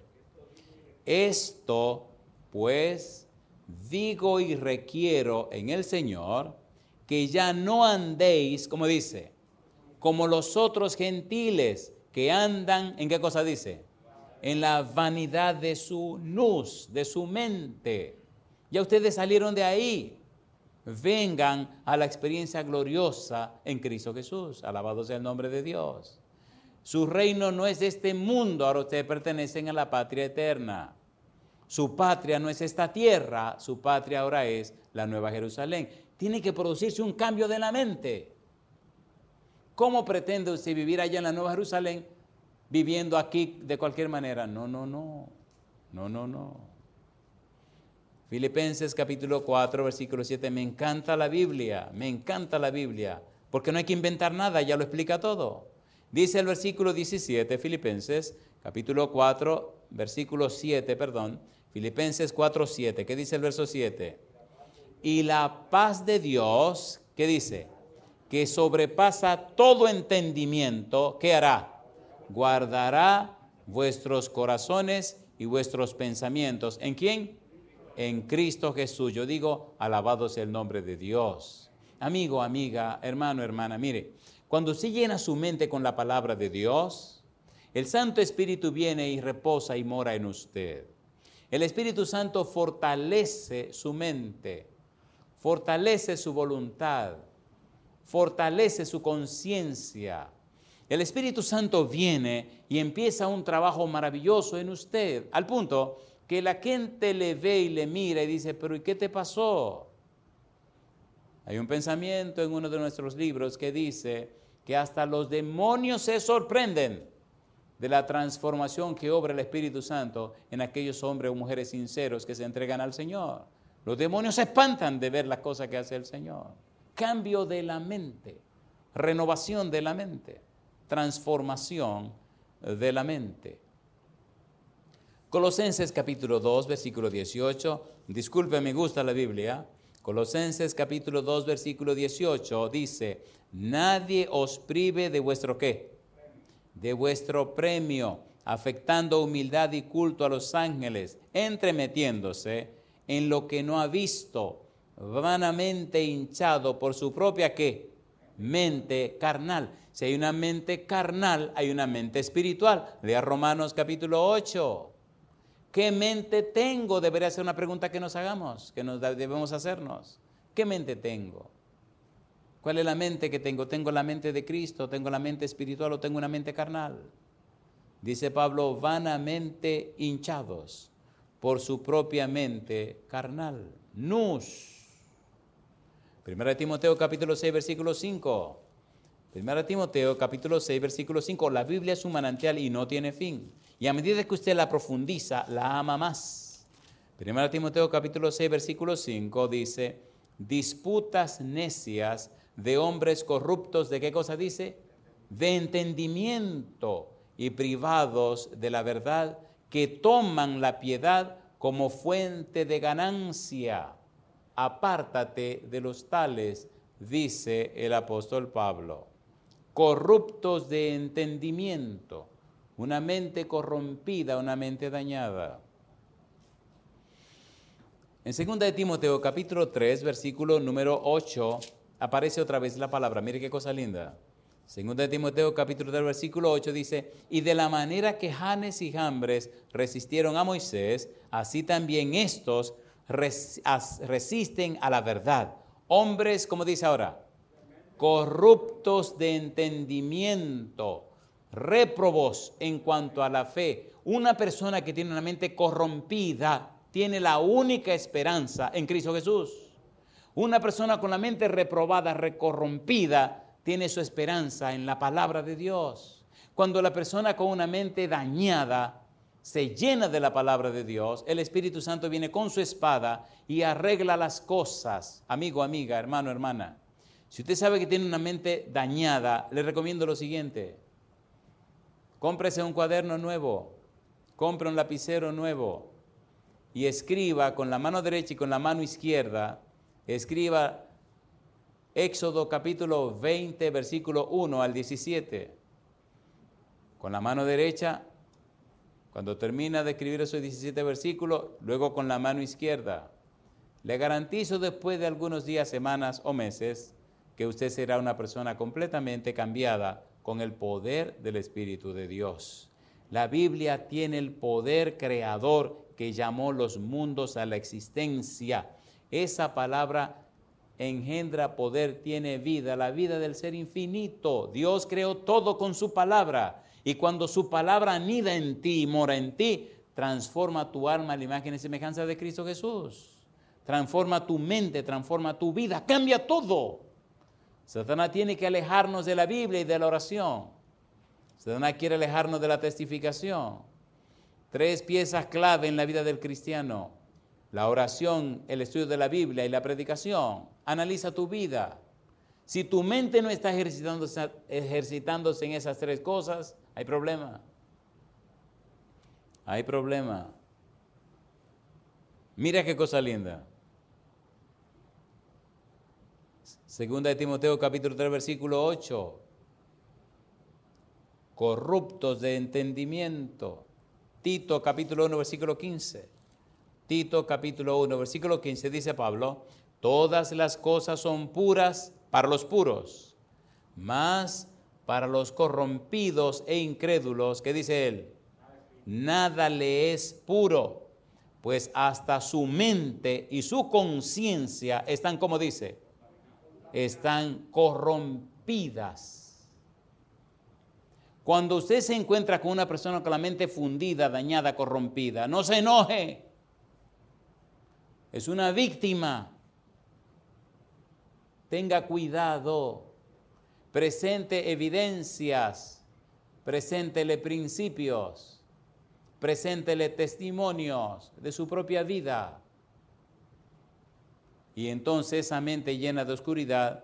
Esto, pues, digo y requiero en el Señor, que ya no andéis, como dice, como los otros gentiles que andan, ¿en qué cosa dice? En la vanidad de su nous, de su mente. Ya ustedes salieron de ahí. Vengan a la experiencia gloriosa en Cristo Jesús. Alabado sea el nombre de Dios. Su reino no es de este mundo, ahora ustedes pertenecen a la patria eterna. Su patria no es esta tierra, su patria ahora es la Nueva Jerusalén. Tiene que producirse un cambio de la mente. ¿Cómo pretende usted vivir allá en la Nueva Jerusalén viviendo aquí de cualquier manera? No, no, no. No, no, no. Filipenses capítulo cuatro, versículo siete. Me encanta la Biblia, me encanta la Biblia, porque no hay que inventar nada, ya lo explica todo. Dice el versículo diecisiete, Filipenses capítulo cuatro, versículo siete, perdón, Filipenses cuatro, siete. ¿Qué dice el verso siete? Y la paz de Dios, ¿qué dice? Que sobrepasa todo entendimiento, ¿qué hará? Guardará vuestros corazones y vuestros pensamientos. ¿En quién? En Cristo Jesús. Yo digo, alabado sea el nombre de Dios. Amigo, amiga, hermano, hermana, mire, cuando usted llena su mente con la palabra de Dios, el Santo Espíritu viene y reposa y mora en usted. El Espíritu Santo fortalece su mente, fortalece su voluntad, fortalece su conciencia. El Espíritu Santo viene y empieza un trabajo maravilloso en usted, al punto que la gente le ve y le mira y dice, pero ¿y qué te pasó? Hay un pensamiento en uno de nuestros libros que dice que hasta los demonios se sorprenden de la transformación que obra el Espíritu Santo en aquellos hombres o mujeres sinceros que se entregan al Señor. Los demonios se espantan de ver las cosas que hace el Señor. Cambio de la mente, renovación de la mente, transformación de la mente. Colosenses capítulo dos, versículo dieciocho. Disculpe, me gusta la Biblia. Colosenses capítulo dos, versículo dieciocho dice, nadie os prive de vuestro ¿qué? De vuestro premio, afectando humildad y culto a los ángeles, entremetiéndose en lo que no ha visto, vanamente hinchado por su propia ¿qué? Mente carnal. Si hay una mente carnal, hay una mente espiritual. Lea Romanos capítulo ocho. ¿Qué mente tengo? Debería ser una pregunta que nos hagamos, que nos debemos hacernos. ¿Qué mente tengo? ¿Cuál es la mente que tengo? ¿Tengo la mente de Cristo? ¿Tengo la mente espiritual o tengo una mente carnal? Dice Pablo, vanamente hinchados por su propia mente carnal. Nus. Primera de Timoteo capítulo seis, versículo cinco. Primera de Timoteo capítulo seis, versículo cinco. La Biblia es un manantial y no tiene fin. Y a medida que usted la profundiza, la ama más. Primera de Timoteo capítulo seis, versículo cinco dice, disputas necias de hombres corruptos, ¿de qué cosa dice? De entendimiento y privados de la verdad, que toman la piedad como fuente de ganancia. Apártate de los tales, dice el apóstol Pablo. Corruptos de entendimiento, una mente corrompida, una mente dañada. En segunda de Timoteo capítulo tres, versículo número ocho, aparece otra vez la palabra. Mire qué cosa linda. segunda de Timoteo capítulo tres, versículo ocho dice, y de la manera que Janes y Jambres resistieron a Moisés, así también estos resisten a la verdad. Hombres, como dice ahora, corruptos de entendimiento, réprobos en cuanto a la fe. Una persona que tiene una mente corrompida tiene la única esperanza en Cristo Jesús. Una persona con la mente reprobada, recorrompida, tiene su esperanza en la palabra de Dios. Cuando la persona con una mente dañada se llena de la palabra de Dios, el Espíritu Santo viene con su espada y arregla las cosas. Amigo, amiga, hermano, hermana. Si usted sabe que tiene una mente dañada, le recomiendo lo siguiente. Cómprese un cuaderno nuevo, compre un lapicero nuevo y escriba con la mano derecha y con la mano izquierda, escriba Éxodo capítulo veinte, versículo uno al diecisiete. Con la mano derecha, cuando termina de escribir esos diecisiete versículos, luego con la mano izquierda. Le garantizo después de algunos días, semanas o meses, que usted será una persona completamente cambiada con el poder del Espíritu de Dios. La Biblia tiene el poder creador que llamó los mundos a la existencia. Esa palabra engendra poder, tiene vida, la vida del ser infinito. Dios creó todo con su palabra. Y cuando su palabra anida en ti y mora en ti, transforma tu alma a la imagen y semejanza de Cristo Jesús. Transforma tu mente, transforma tu vida, cambia todo. Satanás tiene que alejarnos de la Biblia y de la oración. Satanás quiere alejarnos de la testificación. Tres piezas clave en la vida del cristiano: la oración, el estudio de la Biblia y la predicación. Analiza tu vida. Si tu mente no está ejercitándose, ejercitándose en esas tres cosas, hay problema. Hay problema. Mira qué cosa linda. Segunda de Timoteo capítulo tres, versículo ocho. Corruptos de entendimiento. Tito capítulo uno, versículo quince. Tito capítulo uno, versículo quince, dice Pablo, todas las cosas son puras para los puros, mas para los corrompidos e incrédulos, ¿qué dice él? Nada le es puro, pues hasta su mente y su conciencia están, como dice, están corrompidas. Cuando usted se encuentra con una persona con la mente fundida, dañada, corrompida, no se enoje. Es una víctima. Tenga cuidado. Presente evidencias. Preséntele principios. Preséntele testimonios de su propia vida. Y entonces esa mente llena de oscuridad,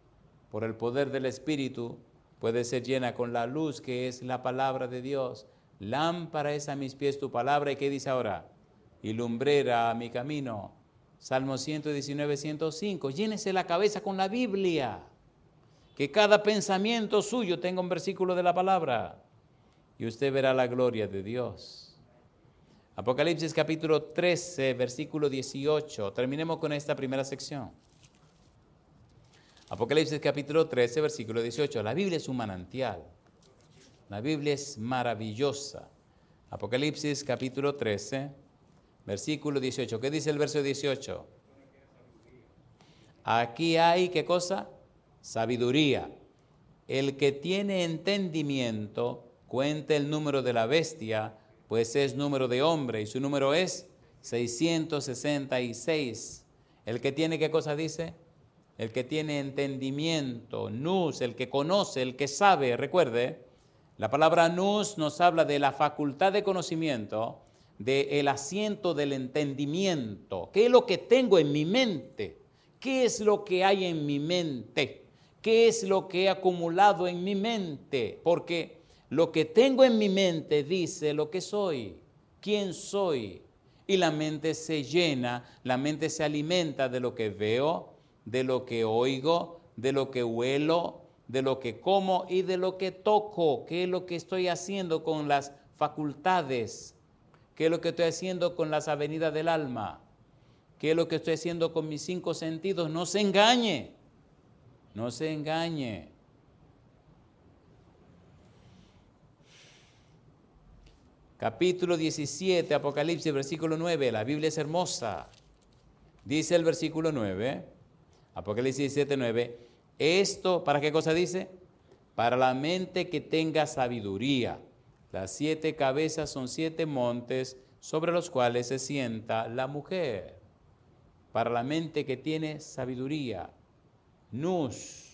por el poder del Espíritu, puede ser llena con la luz que es la palabra de Dios. Lámpara es a mis pies tu palabra. ¿Y qué dice ahora? Y lumbrera a mi camino. Salmo ciento diecinueve, ciento cinco. Llénese la cabeza con la Biblia. Que cada pensamiento suyo tenga un versículo de la palabra. Y usted verá la gloria de Dios. Apocalipsis capítulo trece, versículo dieciocho. Terminemos con esta primera sección. Apocalipsis capítulo trece, versículo dieciocho. La Biblia es un manantial. La Biblia es maravillosa. Apocalipsis capítulo trece, versículo dieciocho. ¿Qué dice el verso dieciocho? Aquí hay, ¿qué cosa? Sabiduría. El que tiene entendimiento, cuente el número de la bestia, pues es número de hombre, y su número es seiscientos sesenta y seis. El que tiene, ¿qué cosa dice? El que tiene entendimiento, nous, el que conoce, el que sabe. Recuerde, la palabra nous nos habla de la facultad de conocimiento, del asiento del entendimiento. ¿Qué es lo que tengo en mi mente? ¿Qué es lo que hay en mi mente? ¿Qué es lo que he acumulado en mi mente? Porque lo que tengo en mi mente dice lo que soy, quién soy. Y la mente se llena, la mente se alimenta de lo que veo, de lo que oigo, de lo que huelo, de lo que como y de lo que toco. ¿Qué es lo que estoy haciendo con las facultades? ¿Qué es lo que estoy haciendo con las avenidas del alma? ¿Qué es lo que estoy haciendo con mis cinco sentidos? No se engañe, no se engañe. Capítulo diecisiete, Apocalipsis, versículo nueve. La Biblia es hermosa. Dice el versículo nueve, Apocalipsis diecisiete, nueve. Esto, ¿para qué cosa dice? Para la mente que tenga sabiduría. Las siete cabezas son siete montes sobre los cuales se sienta la mujer. Para la mente que tiene sabiduría. Nous.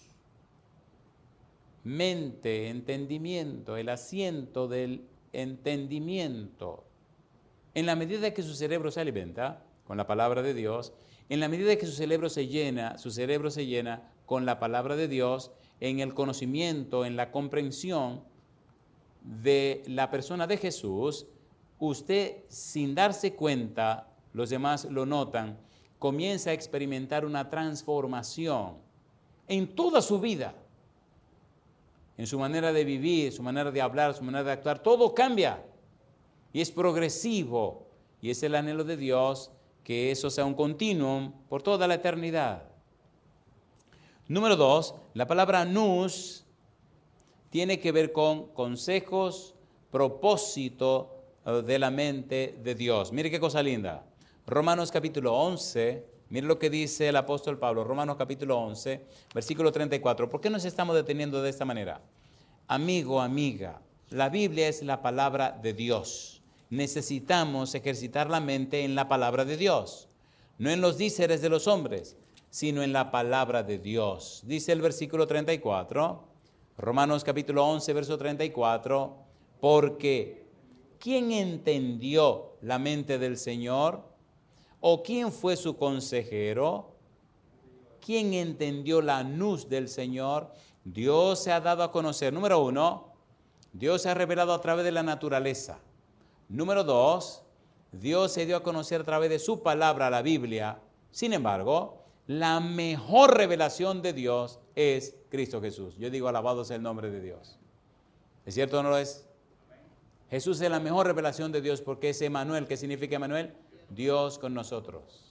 Mente, entendimiento, el asiento del entendimiento. En la medida que su cerebro se alimenta con la palabra de Dios, en la medida que su cerebro se llena, su cerebro se llena con la palabra de Dios, en el conocimiento, en la comprensión de la persona de Jesús, usted, sin darse cuenta, los demás lo notan, comienza a experimentar una transformación en toda su vida. En su manera de vivir, su manera de hablar, su manera de actuar, todo cambia y es progresivo. Y es el anhelo de Dios que eso sea un continuum por toda la eternidad. Número dos, la palabra nous tiene que ver con consejos, propósito de la mente de Dios. Mire qué cosa linda. Romanos capítulo once, mire lo que dice el apóstol Pablo, Romanos capítulo once, versículo treinta y cuatro. ¿Por qué nos estamos deteniendo de esta manera? Amigo, amiga, la Biblia es la palabra de Dios. Necesitamos ejercitar la mente en la palabra de Dios, no en los díceres de los hombres, sino en la palabra de Dios. Dice el versículo treinta y cuatro, Romanos capítulo once, verso treinta y cuatro, porque ¿quién entendió la mente del Señor? ¿O quién fue su consejero? ¿Quién entendió la nous del Señor? Dios se ha dado a conocer. Número uno, Dios se ha revelado a través de la naturaleza. Número dos, Dios se dio a conocer a través de su palabra, la Biblia. Sin embargo, la mejor revelación de Dios es Cristo Jesús. Yo digo, alabado sea el nombre de Dios. ¿Es cierto o no lo es? Jesús es la mejor revelación de Dios porque es Emmanuel. ¿Qué significa Emmanuel? Dios con nosotros.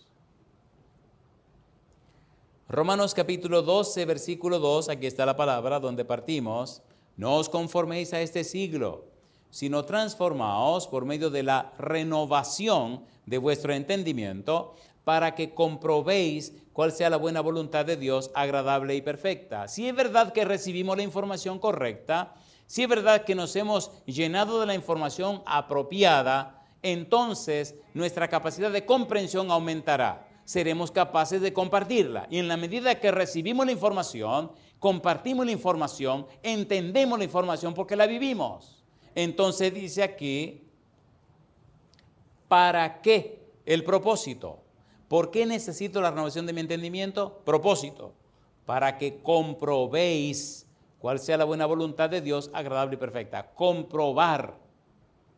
Romanos capítulo doce, versículo dos, aquí está la palabra donde partimos. No os conforméis a este siglo, sino transformaos por medio de la renovación de vuestro entendimiento, para que comprobéis cuál sea la buena voluntad de Dios, agradable y perfecta. Si es verdad que recibimos la información correcta, si es verdad que nos hemos llenado de la información apropiada, entonces nuestra capacidad de comprensión aumentará. Seremos capaces de compartirla. Y en la medida que recibimos la información, compartimos la información, entendemos la información porque la vivimos. Entonces dice aquí, ¿para qué el propósito? ¿Por qué necesito la renovación de mi entendimiento? Propósito, para que comprobéis cuál sea la buena voluntad de Dios, agradable y perfecta. Comprobar.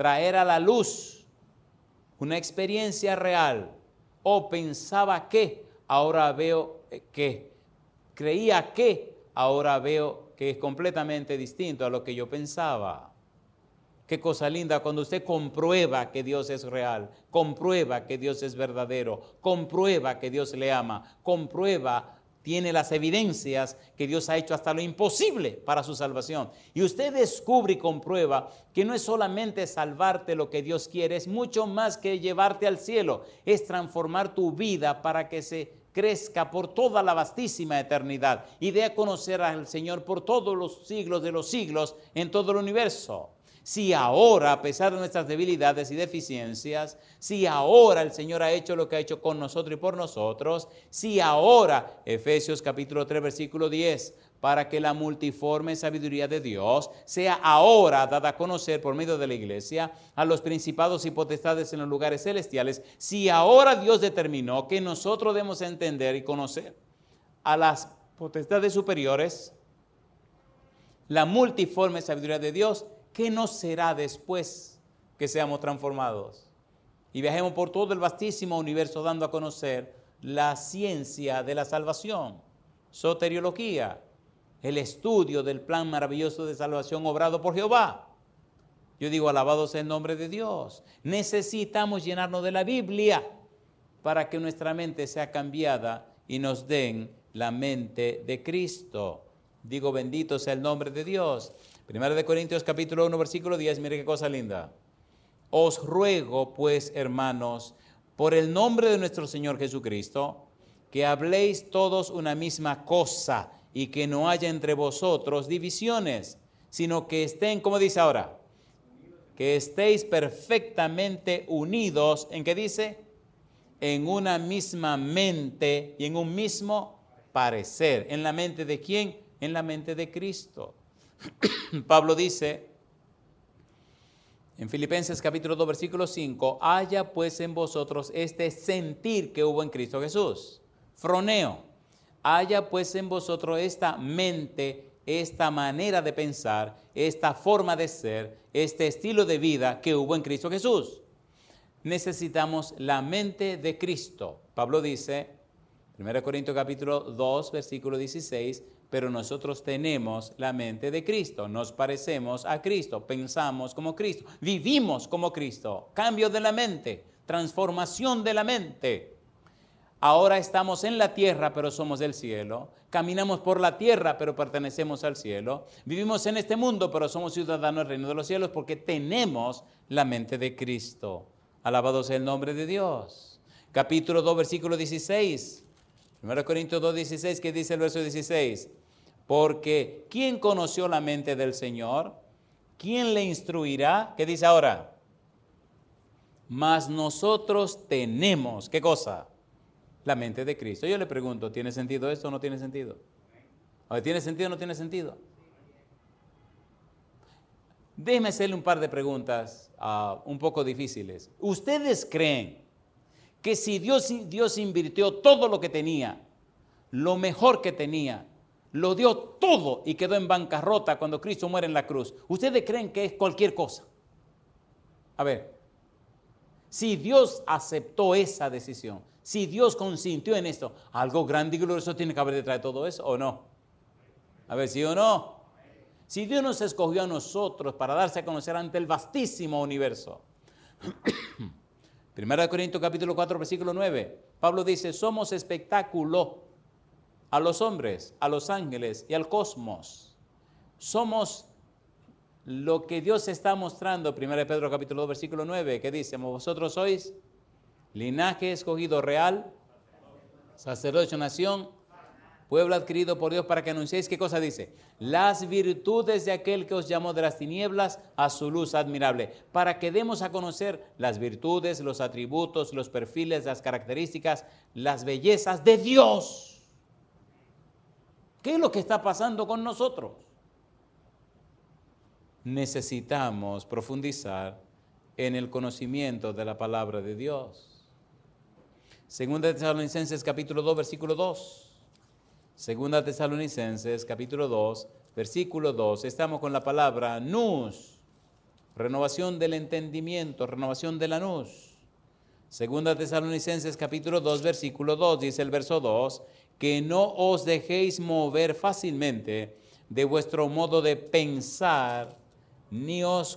traer a la luz una experiencia real. O pensaba que, ahora veo que. Creía que, ahora veo que es completamente distinto a lo que yo pensaba. Qué cosa linda cuando usted comprueba que Dios es real, comprueba que Dios es verdadero, comprueba que Dios le ama, comprueba, tiene las evidencias que Dios ha hecho hasta lo imposible para su salvación. Y usted descubre y comprueba que no es solamente salvarte lo que Dios quiere, es mucho más que llevarte al cielo, es transformar tu vida para que se crezca por toda la vastísima eternidad y dé a conocer al Señor por todos los siglos de los siglos en todo el universo. Si ahora, a pesar de nuestras debilidades y deficiencias, si ahora el Señor ha hecho lo que ha hecho con nosotros y por nosotros, si ahora, Efesios capítulo tres, versículo diez, para que la multiforme sabiduría de Dios sea ahora dada a conocer por medio de la iglesia a los principados y potestades en los lugares celestiales, si ahora Dios determinó que nosotros debemos entender y conocer a las potestades superiores, la multiforme sabiduría de Dios, ¿qué nos será después que seamos transformados? Y viajemos por todo el vastísimo universo dando a conocer la ciencia de la salvación, soteriología, el estudio del plan maravilloso de salvación obrado por Jehová. Yo digo, alabado sea el nombre de Dios. Necesitamos llenarnos de la Biblia para que nuestra mente sea cambiada y nos den la mente de Cristo. Digo, bendito sea el nombre de Dios. Primera de Corintios capítulo uno, versículo diez, mire qué cosa linda. Os ruego, pues, hermanos, por el nombre de nuestro Señor Jesucristo, que habléis todos una misma cosa y que no haya entre vosotros divisiones, sino que estén, ¿cómo dice ahora? Que estéis perfectamente unidos, ¿en qué dice? En una misma mente y en un mismo parecer. ¿En la mente de quién? En la mente de Cristo. Pablo dice en Filipenses capítulo dos, versículo cinco, haya pues en vosotros este sentir que hubo en Cristo Jesús. Froneo. Haya pues en vosotros esta mente, esta manera de pensar, esta forma de ser, este estilo de vida que hubo en Cristo Jesús. Necesitamos la mente de Cristo. Pablo dice, primera Corintios capítulo dos, versículo dieciséis, pero nosotros tenemos la mente de Cristo, nos parecemos a Cristo, pensamos como Cristo, vivimos como Cristo. Cambio de la mente, transformación de la mente. Ahora estamos en la tierra, pero somos del cielo. Caminamos por la tierra, pero pertenecemos al cielo. Vivimos en este mundo, pero somos ciudadanos del reino de los cielos porque tenemos la mente de Cristo. Alabado sea el nombre de Dios. Capítulo dos, versículo dieciséis. primera Corintios dos, dieciséis, ¿qué dice el verso dieciséis? Porque ¿quién conoció la mente del Señor? ¿Quién le instruirá? ¿Qué dice ahora? Mas nosotros tenemos, ¿qué cosa? La mente de Cristo. Yo le pregunto, ¿tiene sentido esto o no tiene sentido? ¿Tiene sentido o no tiene sentido? Déjeme hacerle un par de preguntas uh, un poco difíciles. ¿Ustedes creen que si Dios, Dios invirtió todo lo que tenía, lo mejor que tenía, lo dio todo y quedó en bancarrota cuando Cristo muere en la cruz, ustedes creen que es cualquier cosa? A ver, si Dios aceptó esa decisión, si Dios consintió en esto, algo grande y glorioso tiene que haber detrás de todo eso, ¿o no? A ver, ¿sí o no? Si Dios nos escogió a nosotros para darse a conocer ante el vastísimo universo. Primera de Corintios capítulo cuatro, versículo nueve. Pablo dice, somos espectáculo a los hombres, a los ángeles y al cosmos. Somos lo que Dios está mostrando. Primera de Pedro capítulo dos, versículo nueve, que dice, vosotros sois linaje escogido real, sacerdocio, nación, pueblo adquirido por Dios para que anunciéis, ¿qué cosa dice? Las virtudes de aquel que os llamó de las tinieblas a su luz admirable, para que demos a conocer las virtudes, los atributos, los perfiles, las características, las bellezas de Dios. ¿Qué es lo que está pasando con nosotros? Necesitamos profundizar en el conocimiento de la palabra de Dios. Segunda de Tesalonicenses capítulo dos, versículo dos. Segunda de Tesalonicenses capítulo dos, versículo dos. Estamos con la palabra nous. renovación del entendimiento, renovación de la nous. Segunda Tesalonicenses capítulo dos, versículo dos, dice el verso dos, que no os dejéis mover fácilmente de vuestro modo de pensar, ni os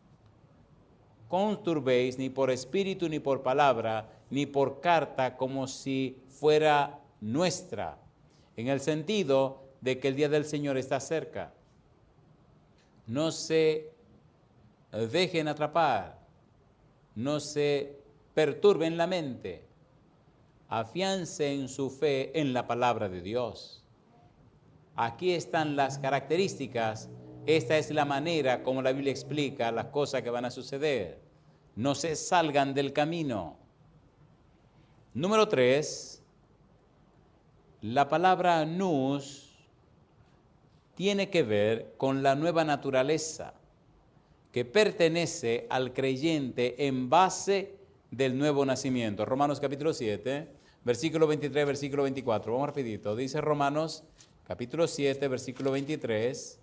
conturbéis ni por espíritu, ni por palabra, ni por carta, como si fuera nuestra, en el sentido de que el día del Señor está cerca. No se dejen atrapar, no se perturben la mente, afiancen su fe en la palabra de Dios. Aquí están las características. Esta es la manera como la Biblia explica las cosas que van a suceder. No se salgan del camino. Número tres, la palabra nous tiene que ver con la nueva naturaleza que pertenece al creyente en base del nuevo nacimiento. Romanos capítulo siete, versículo veintitrés, versículo veinticuatro. Vamos rapidito. Dice Romanos capítulo siete, versículo veintitrés.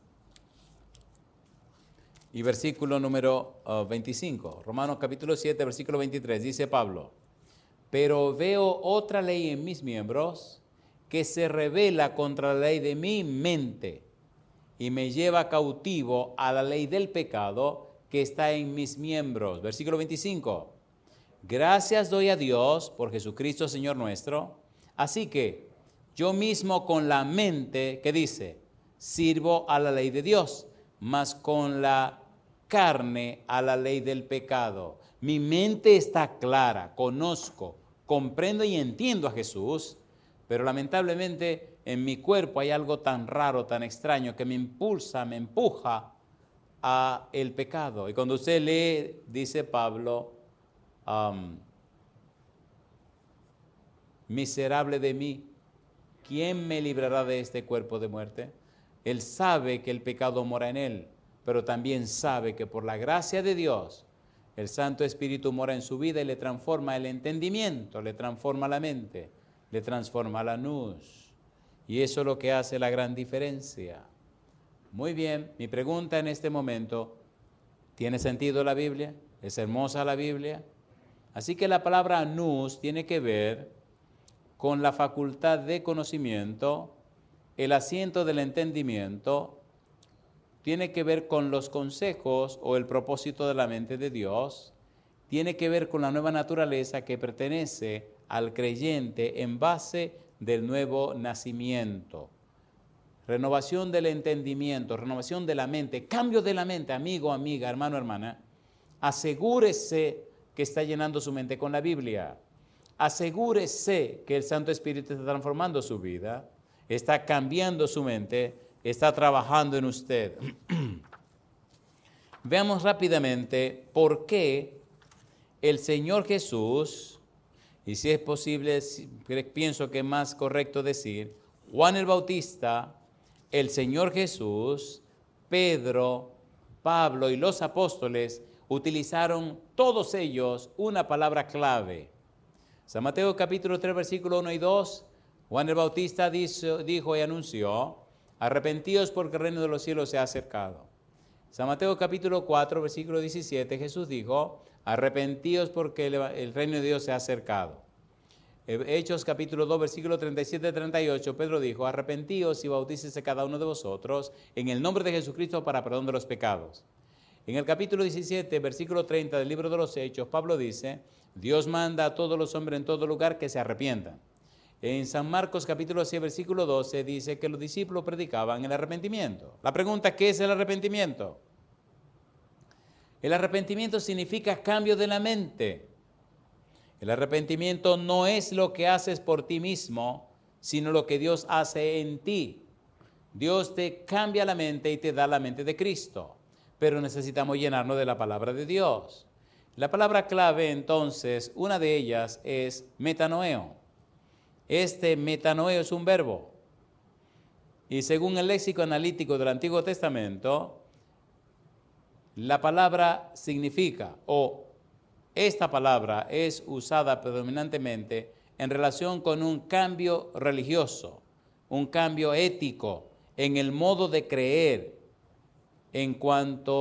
Y versículo número uh, veinticinco. Romanos capítulo siete, versículo veintitrés. Dice Pablo, pero veo otra ley en mis miembros que se rebela contra la ley de mi mente y me lleva cautivo a la ley del pecado que está en mis miembros. Versículo veinticinco. Gracias doy a Dios por Jesucristo Señor nuestro. Así que yo mismo con la mente, ¿qué dice? Sirvo a la ley de Dios, mas con la carne a la ley del pecado. Mi mente está clara, conozco, comprendo y entiendo a Jesús, pero lamentablemente en mi cuerpo hay algo tan raro, tan extraño, que me impulsa, me empuja a el pecado. Y cuando usted lee, dice Pablo, um, miserable de mí, ¿quién me librará de este cuerpo de muerte? Él sabe que el pecado mora en él, pero también sabe que por la gracia de Dios, el Santo Espíritu mora en su vida y le transforma el entendimiento, le transforma la mente, le transforma la nous. Y eso es lo que hace la gran diferencia. Muy bien, mi pregunta en este momento, ¿tiene sentido la Biblia? ¿Es hermosa la Biblia? Así que la palabra nous tiene que ver con la facultad de conocimiento, el asiento del entendimiento, tiene que ver con los consejos o el propósito de la mente de Dios, tiene que ver con la nueva naturaleza que pertenece al creyente en base del nuevo nacimiento. Renovación del entendimiento, renovación de la mente, cambio de la mente, amigo, amiga, hermano, hermana. Asegúrese que está llenando su mente con la Biblia. Asegúrese que el Santo Espíritu está transformando su vida, está cambiando su mente, está trabajando en usted. Veamos rápidamente por qué el Señor Jesús, y si es posible, pienso que es más correcto decir, Juan el Bautista, el Señor Jesús, Pedro, Pablo y los apóstoles utilizaron todos ellos una palabra clave. San Mateo capítulo tres, versículo uno y dos, Juan el Bautista dijo, dijo y anunció, arrepentíos porque el reino de los cielos se ha acercado. San Mateo capítulo cuatro, versículo diecisiete, Jesús dijo, arrepentíos porque el, el reino de Dios se ha acercado. Hechos capítulo dos, versículo treinta y siete a treinta y ocho, Pedro dijo, arrepentíos y bautícese cada uno de vosotros en el nombre de Jesucristo para perdón de los pecados. En el capítulo diecisiete, versículo treinta del libro de los Hechos, Pablo dice, Dios manda a todos los hombres en todo lugar que se arrepientan. En San Marcos capítulo seis, versículo doce, dice que los discípulos predicaban el arrepentimiento. La pregunta, ¿qué es el arrepentimiento? El arrepentimiento significa cambio de la mente. El arrepentimiento no es lo que haces por ti mismo, sino lo que Dios hace en ti. Dios te cambia la mente y te da la mente de Cristo, pero necesitamos llenarnos de la palabra de Dios. La palabra clave, entonces, una de ellas es metanoeo. Este metanoeo es un verbo. Y según el léxico analítico del Antiguo Testamento, la palabra significa, o esta palabra es usada predominantemente en relación con un cambio religioso, un cambio ético en el modo de creer en cuanto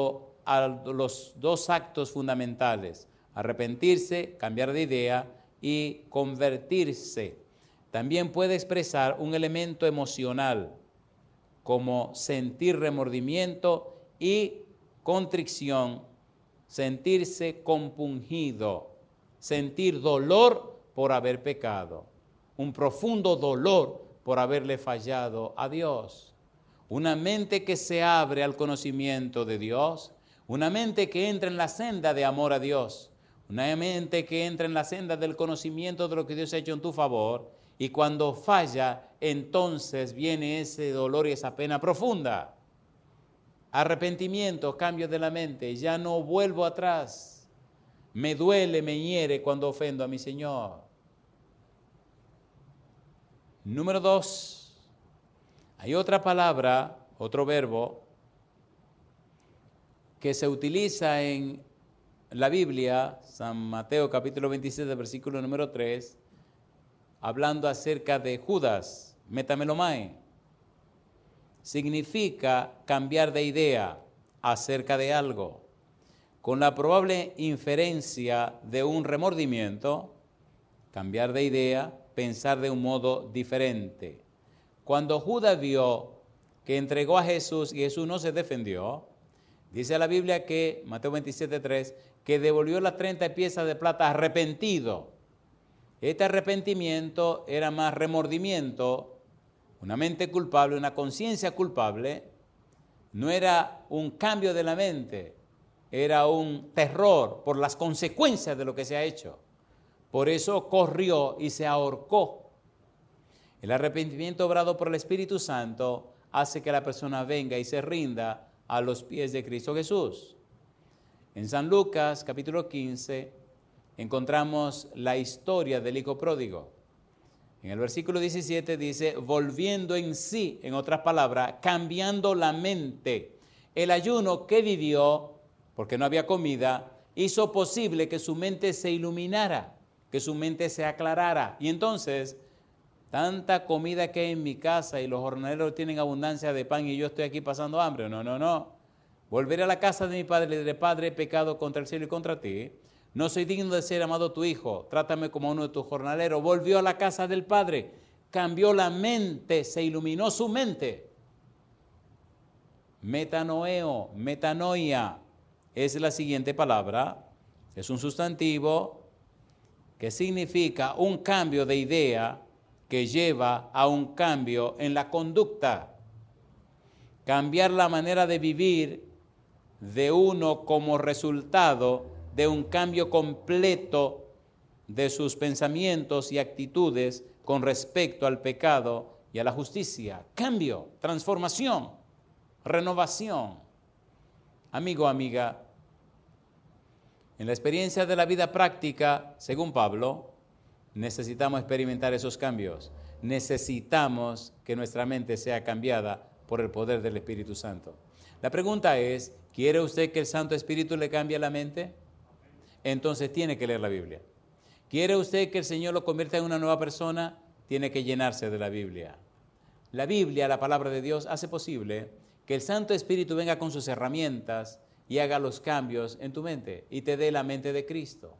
a los dos actos fundamentales: arrepentirse, cambiar de idea, y convertirse. También puede expresar un elemento emocional, como sentir remordimiento y contrición, sentirse compungido, sentir dolor por haber pecado, un profundo dolor por haberle fallado a Dios. Una mente que se abre al conocimiento de Dios, una mente que entra en la senda de amor a Dios, una mente que entra en la senda del conocimiento de lo que Dios ha hecho en tu favor, y cuando falla, entonces viene ese dolor y esa pena profunda. Arrepentimiento, cambio de la mente, ya no vuelvo atrás. Me duele, me hiere cuando ofendo a mi Señor. Número dos, hay otra palabra, otro verbo, que se utiliza en la Biblia, San Mateo capítulo veintisiete, versículo número tres, hablando acerca de Judas, metamelomai. Significa cambiar de idea acerca de algo, con la probable inferencia de un remordimiento, cambiar de idea, pensar de un modo diferente. Cuando Judas vio que entregó a Jesús y Jesús no se defendió, dice la Biblia que, Mateo veintisiete, tres, que devolvió las treinta piezas de plata arrepentido. Este arrepentimiento era más remordimiento, una mente culpable, una conciencia culpable. No era un cambio de la mente, era un terror por las consecuencias de lo que se ha hecho. Por eso corrió y se ahorcó. El arrepentimiento obrado por el Espíritu Santo hace que la persona venga y se rinda a los pies de Cristo Jesús. En San Lucas, capítulo quince, encontramos la historia del hijo pródigo. En el versículo diecisiete dice, volviendo en sí, en otras palabras, cambiando la mente. El ayuno que vivió, porque no había comida, hizo posible que su mente se iluminara, que su mente se aclarara. Y entonces, tanta comida que hay en mi casa y los jornaleros tienen abundancia de pan y yo estoy aquí pasando hambre. No, no, no. Volveré a la casa de mi padre y le diré, Padre, he pecado contra el cielo y contra ti. No soy digno de ser llamado tu hijo, trátame como uno de tus jornaleros. Volvió a la casa del Padre, cambió la mente, se iluminó su mente. Metanoeo, metanoia, es la siguiente palabra, es un sustantivo que significa un cambio de idea que lleva a un cambio en la conducta. Cambiar la manera de vivir de uno como resultado de un cambio completo de sus pensamientos y actitudes con respecto al pecado y a la justicia. Cambio, transformación, renovación. Amigo, amiga, en la experiencia de la vida práctica, según Pablo, necesitamos experimentar esos cambios. Necesitamos que nuestra mente sea cambiada por el poder del Espíritu Santo. La pregunta es, ¿quiere usted que el Santo Espíritu le cambie la mente? Entonces tiene que leer la Biblia. ¿Quiere usted que el Señor lo convierta en una nueva persona? Tiene que llenarse de la Biblia. La Biblia, la palabra de Dios, hace posible que el Santo Espíritu venga con sus herramientas y haga los cambios en tu mente y te dé la mente de Cristo.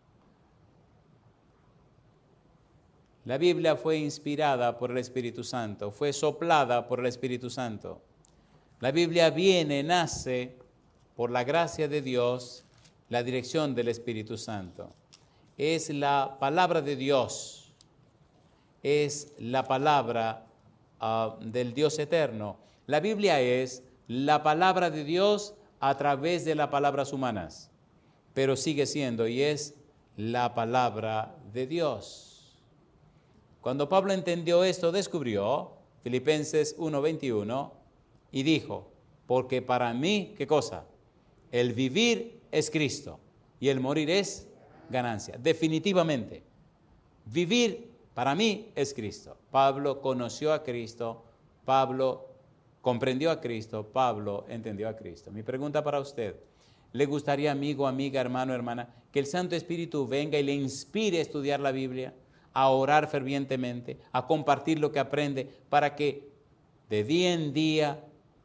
La Biblia fue inspirada por el Espíritu Santo, fue soplada por el Espíritu Santo. La Biblia viene, nace por la gracia de Dios, la dirección del Espíritu Santo. Es la palabra de Dios, es la palabra uh, del Dios eterno. La Biblia es la palabra de Dios a través de las palabras humanas, pero sigue siendo y es la palabra de Dios. Cuando Pablo entendió esto, descubrió Filipenses uno veintiuno y dijo, porque para mí, ¿qué cosa? El vivir es Cristo y el morir es ganancia. Definitivamente, vivir para mí es Cristo. Pablo conoció a Cristo, Pablo comprendió a Cristo, Pablo entendió a Cristo. Mi pregunta para usted, ¿le gustaría, amigo, amiga, hermano, hermana, que el Santo Espíritu venga y le inspire a estudiar la Biblia, a orar fervientemente, a compartir lo que aprende, para que de día en día,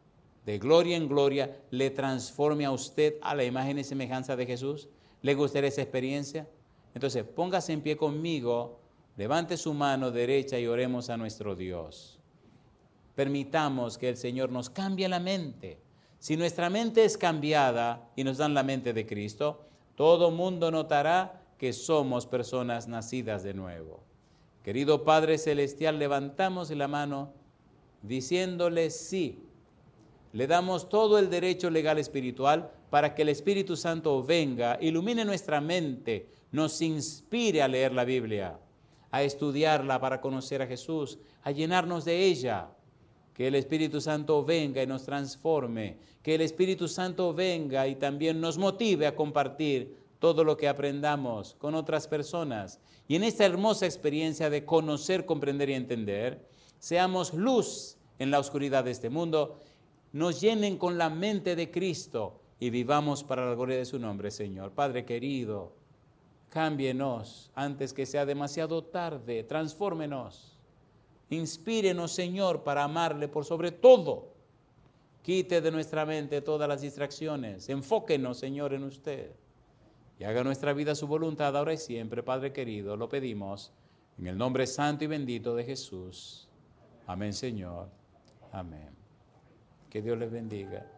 de gloria en gloria, le transforme a usted a la imagen y semejanza de Jesús? ¿Le gustaría esa experiencia? Entonces, póngase en pie conmigo, levante su mano derecha y oremos a nuestro Dios. Permitamos que el Señor nos cambie la mente. Si nuestra mente es cambiada y nos dan la mente de Cristo, todo mundo notará que somos personas nacidas de nuevo. Querido Padre Celestial, levantamos la mano diciéndole sí. Le damos todo el derecho legal espiritual para que el Espíritu Santo venga, ilumine nuestra mente, nos inspire a leer la Biblia, a estudiarla para conocer a Jesús, a llenarnos de ella. Que el Espíritu Santo venga y nos transforme, que el Espíritu Santo venga y también nos motive a compartir todo lo que aprendamos con otras personas. Y en esta hermosa experiencia de conocer, comprender y entender, seamos luz en la oscuridad de este mundo, nos llenen con la mente de Cristo y vivamos para la gloria de su nombre, Señor. Padre querido, cámbienos antes que sea demasiado tarde, transfórmenos, inspírenos, Señor, para amarle por sobre todo. Quite de nuestra mente todas las distracciones, enfóquenos, Señor, en usted y haga nuestra vida su voluntad ahora y siempre, Padre querido, lo pedimos en el nombre santo y bendito de Jesús. Amén, Señor. Amén. Que Dios les bendiga.